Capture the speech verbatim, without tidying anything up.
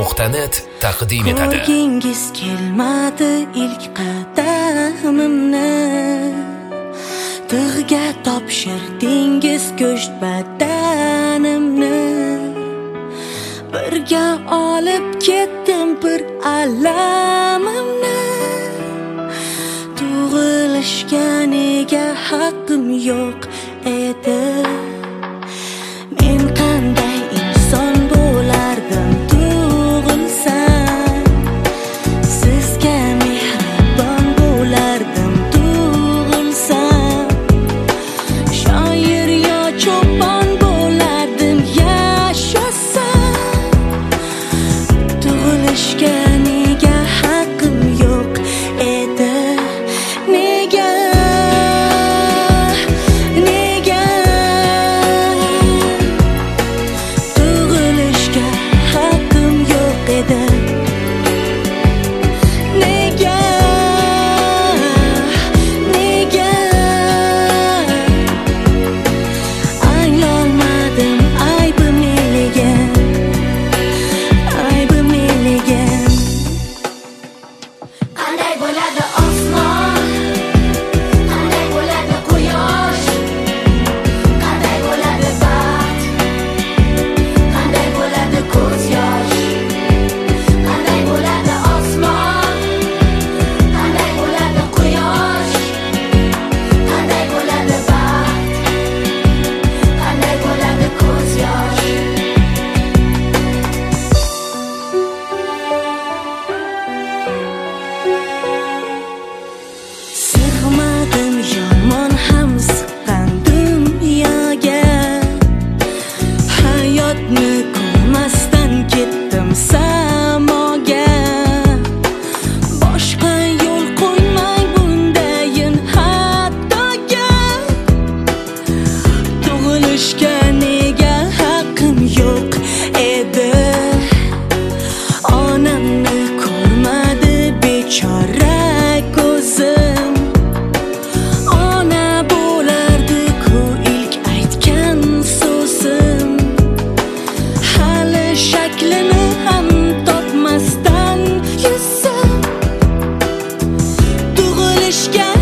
nuqta net taqdim etadi. Ko'rgingiz kelmadi ilk qadamimni, tig'ga topshirdingiz go'sht badanimni. Birga olib ketdim bir alamimni. Tug'ilishga nega haqqim yo'q edi? Men qanday inson bo'lardim tug'ilsam? Sizga mehribon bo'lardim tug'ilsam. Shoir yo cho'pon bo'lardim yashasam. Tug'ilishga nega haqqim yo'q edi? Nega? Nega? Tug'ilishga haqqim yo'q edi. Nega? Nega? Anglolmadim aybim nelegan, aybim nelegan. Qanday bo'ladi osmon, qanday bo'ladi quyosh, qanday bo'ladi baxt, qanday bo'ladi ko'z yosh. Qanday bo'ladi osmon, qanday bo'ladi quyosh, qanday bo'ladi baxt, qanday bo'ladi ko'z yosh. Sig'madim yomon ham siqqan dunyoga. Hayotni ko'rmasdan ketdim samoga. Boshqa yo'l qo'ymang bundayin xatoga. Tug'ilishga nega haqqim yo'q edi? Onamni ko'rmadi bechora ko'zim. Ona bo'lardi-ku ilk aytgan so'zim. Hali shaklini ham topmasdan yuzim. Tug'ilishga